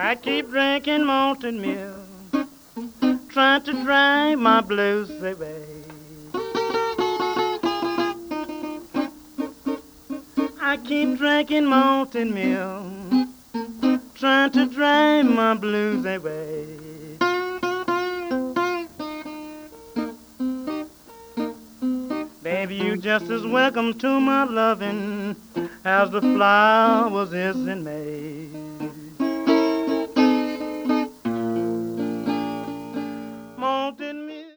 I keep drinking malted milk, trying to drive my blues away. I keep drinking malted milk, trying to drive my blues away. Baby, you just as welcome to my loving as the flowers is in May.